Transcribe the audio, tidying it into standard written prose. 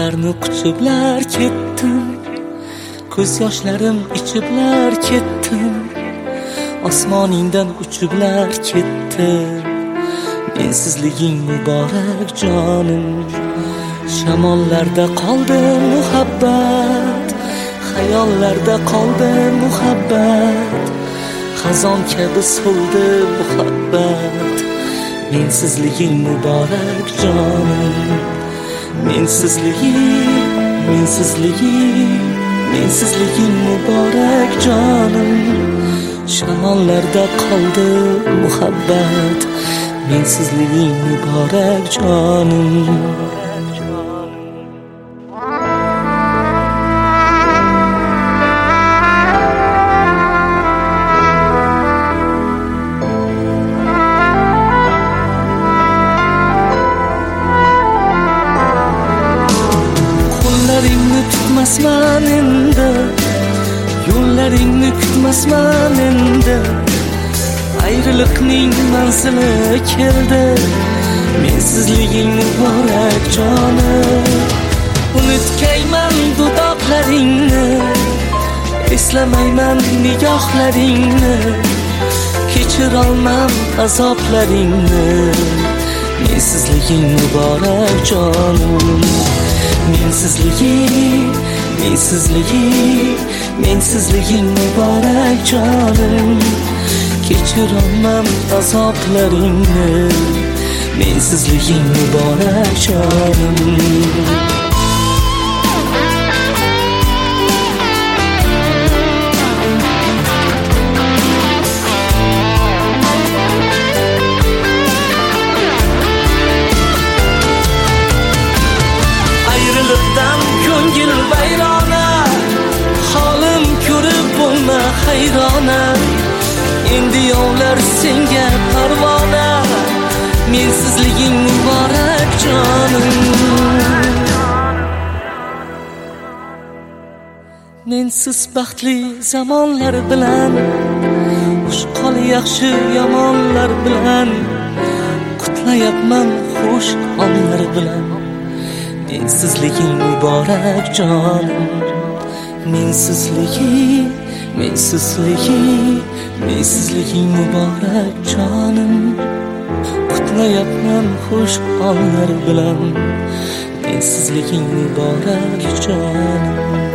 Yo'llarni quchiblar ketdim, ko'z yoshlarim ichiblar ketdim, osmoningdan uchiblar ketdim. Mensizliging muborak jonim, shamollarda qoldi muhabbat, xayollarda qoldi muhabbat, xazon kabi so'ldi muhabbat. Mensizliging muborak jonim, mensizliging muborak jonim, shamollarda qoldi muhabbat. Mensizliging muborak jonim. Qo'llaringni tutmasman endi, yo'llaringni kutmasman endi. Ayriliqning manzili keldi, mensizliging muborak jonim. Unutgayman dudoqlaringni, eslamayman nigohlaringni, kechirolmam azoblaringni. Mensizliging muborak jonim. Mensizliging muborak jonim. Kechirolmam azoblaringni. Mensizliging muborak jonim. Ayrılıktan ko'ngil vayrona, holim ko'rib bo'lma hayrona. Endi yovlar senga parvona, mensizliging muborak jonim. Mensiz baxtli zamonlar bilan, xushqol yaxshi yomonlar bilan, qutlayapman xush onlar bilan. Mensizliging muborak jonim. Mensizliging muborak jonim. Qutlayapman xush onlar bilan. Mensizliging muborak jonim.